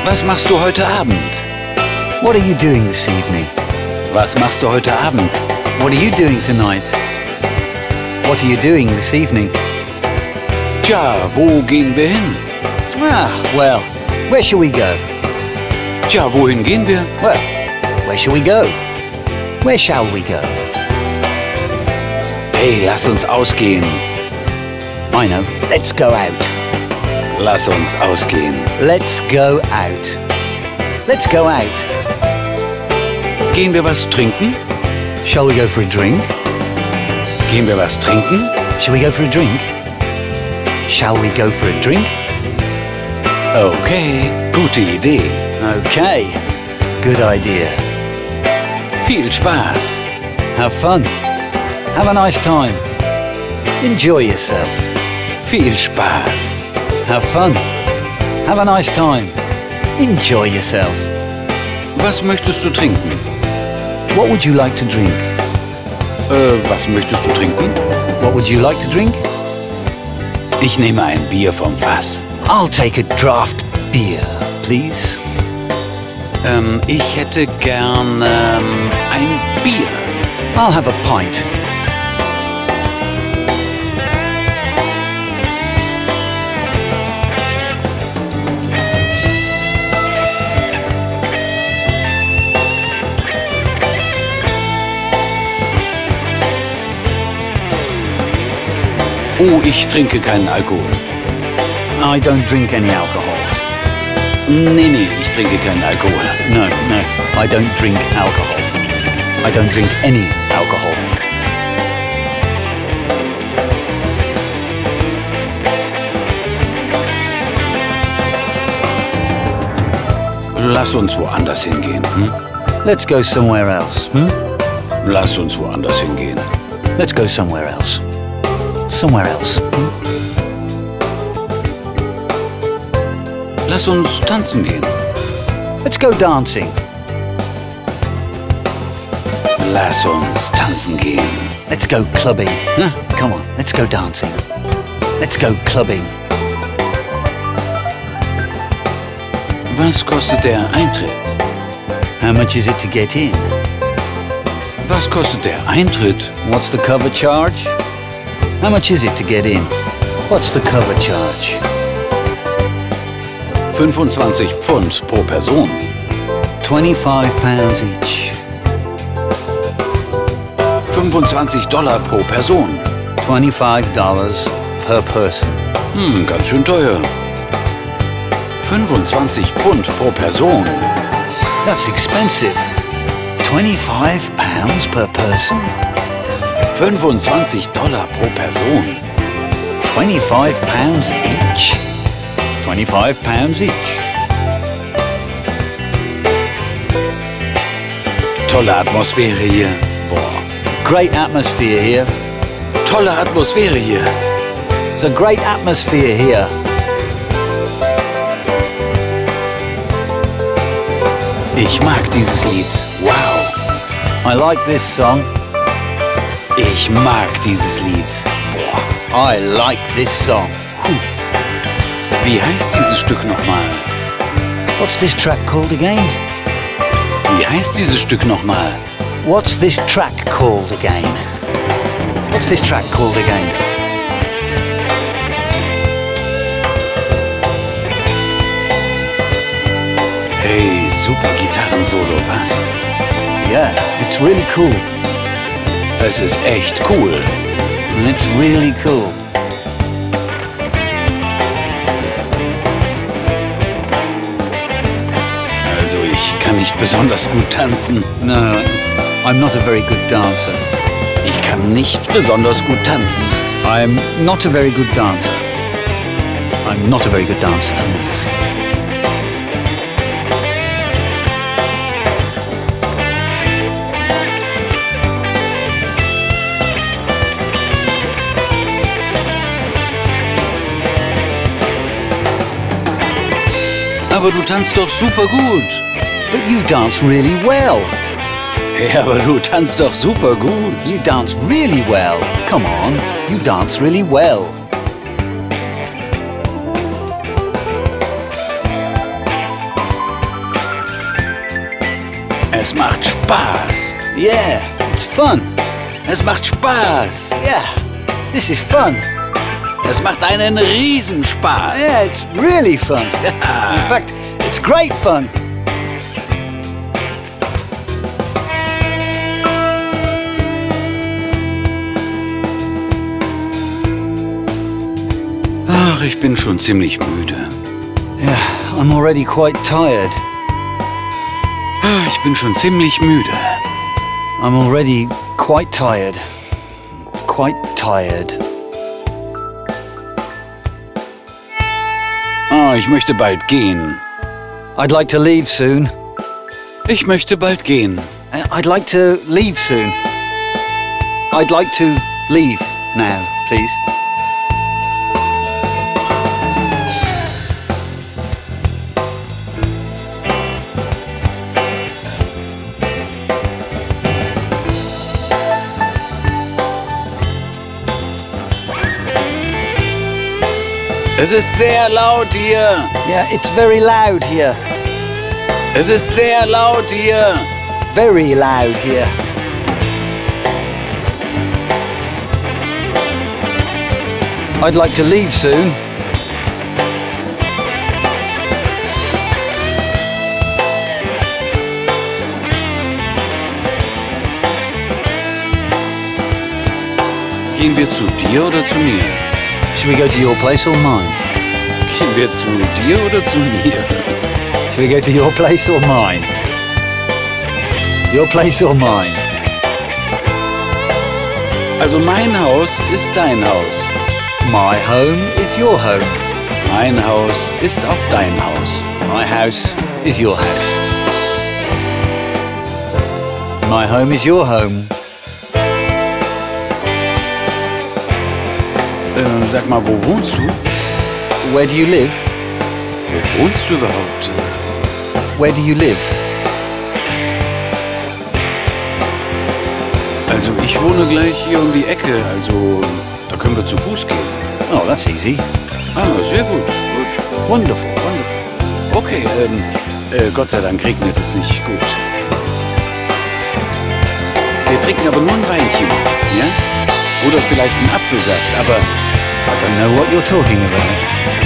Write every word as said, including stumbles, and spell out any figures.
Was machst du heute Abend? What are you doing this evening? Was machst du heute Abend? What are you doing tonight? What are you doing this evening? Tja, wo gehen wir hin? Ah, well, where shall we go? Tja, wohin gehen wir? Well, where shall we go? Where shall we go? Hey, lass uns ausgehen. I know. Let's go out. Lass uns ausgehen. Let's go out. Let's go out. Gehen wir was trinken? Shall we go for a drink? Gehen wir was trinken? Shall we go for a drink? Shall we go for a drink? Okay, gute Idee. Okay, good idea. Viel Spaß. Have fun. Have a nice time. Enjoy yourself. Viel Spaß. Have fun. Have a nice time. Enjoy yourself. Was möchtest du trinken? What would you like to drink? Äh, was möchtest du trinken? What would you like to drink? Ich nehme ein Bier vom Fass. I'll take a draft beer, please. Ähm, ich hätte gern ähm, ein Bier. I'll have a pint. Oh, ich trinke keinen Alkohol. I don't drink any alcohol. Nee, nee, ich trinke keinen Alkohol. No, no, I don't drink alcohol. I don't drink any alcohol. Lass uns woanders hingehen. Hm? Let's go somewhere else. Hmm? Lass uns woanders hingehen. Let's go somewhere else. Somewhere else. Hmm? Lass uns tanzen gehen. Let's go dancing. Lass uns tanzen gehen. Let's go clubbing. Huh? Come on, let's go dancing. Let's go clubbing. Was kostet der Eintritt? How much is it to get in? Was kostet der Eintritt? What's the cover charge? How much is it to get in? What's the cover charge? fünfundzwanzig Pfund pro Person. twenty-five pounds each. fünfundzwanzig Dollar pro Person. twenty-five dollars per person. Hm, ganz schön teuer. fünfundzwanzig Pfund pro Person. That's expensive. twenty-five pounds per person? fünfundzwanzig Dollar pro Person. twenty-five pounds each? twenty-five pounds each. Tolle Atmosphäre hier. Boah. Great atmosphere here. Tolle Atmosphäre hier. It's a great atmosphere here. Ich mag dieses Lied. Wow. I like this song. Ich mag dieses Lied. Boah. I like this song. Wie heißt dieses Stück nochmal? What's this track called again? Wie heißt dieses Stück nochmal? What's this track called again? What's this track called again? Hey, super Gitarrensolo, was? Yeah, it's really cool. Es ist echt cool. It's really cool. Also, ich kann nicht besonders gut tanzen. No, I'm not a very good dancer. Ich kann nicht besonders gut tanzen. I'm not a very good dancer. I'm not a very good dancer. Aber du tanzt doch super gut. But you dance really well. Hey, aber du tanzt doch super gut. You dance really well. Come on, you dance really well. Es macht Spaß. Yeah, it's fun. Es macht Spaß. Yeah, this is fun. Es macht einen Riesenspaß. Yeah, it's really fun. Ja. In fact, it's great fun. Ach, ich bin schon ziemlich müde. Yeah, I'm already quite tired. Ah, ich bin schon ziemlich müde. I'm already quite tired. Quite tired. Ah, ich möchte bald gehen. I'd like to leave soon. Ich möchte bald gehen. Uh, I'd like to leave soon. I'd like to leave now, please. Es ist sehr laut hier. Yeah, it's very loud here. Es ist sehr laut hier. Very loud here. I'd like to leave soon. Gehen wir zu dir oder zu mir? Should we go to your place or mine? Gehen wir zu dir oder zu mir? Should we go to your place or mine? Your place or mine? Also mein Haus ist dein Haus. My home is your home. Mein Haus ist auch dein Haus. My house is your house. My home is your home. Äh, sag mal, wo wohnst du? Where do you live? Wo wohnst du überhaupt? Where do you live? Also ich wohne gleich hier um die Ecke, also da können wir zu Fuß gehen. Oh, that's easy. Ah, sehr gut, gut. Wonderful, wonderful. Okay, ähm, äh, Gott sei Dank regnet es nicht. Gut. Wir trinken aber nur ein Weinchen, ja? Oder vielleicht einen Apfelsaft, aber I don't know what you're talking about.